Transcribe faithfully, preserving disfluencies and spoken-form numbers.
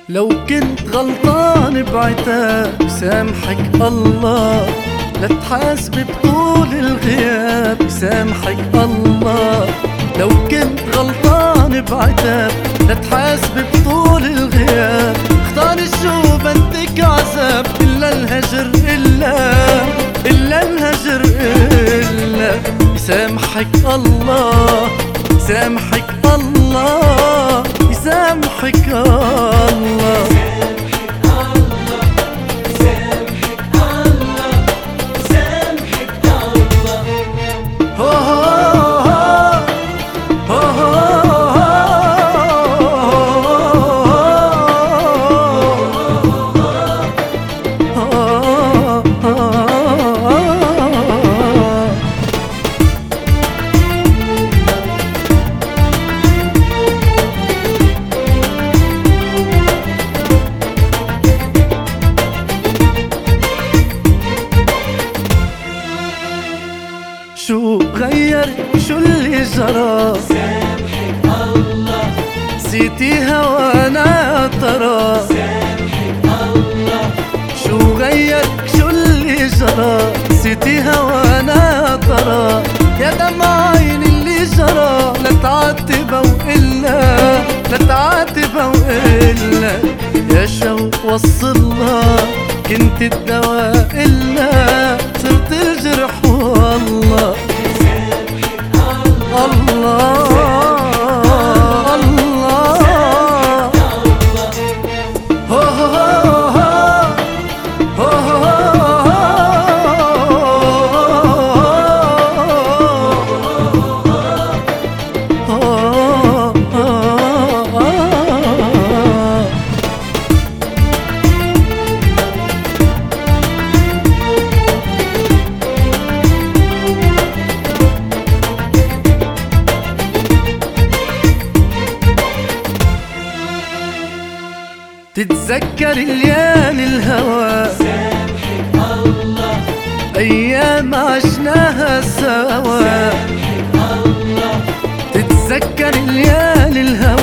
لو كنت غلطان بعتاب سامحك الله، لا تحاسب بطول الغياب سامحك الله. لو كنت غلطان بعتاب لا تحاسب بطول الغياب، اختار شو بدك عذاب إلا الهجر إلا إلا الهجر إلا يسامحك الله يسامحك الله يسامحك الله. شو غير شو اللي جرى سامحك الله، نسيتي هوانا ترى سامحك الله. شو غير شو اللي جرى نسيتي هوانا ترى، يا دمع عين اللي جرى لا تعاتبه وإلا لا تعاتبه وإلا، يا شوق وصلها كنت الدواء إلا صرت الجرح والله. الله الله هو هو تتذكر ليالي الهوى سامحك الله، أيام عشناها سوا. سامحك الله. تتذكر ليالي الهوى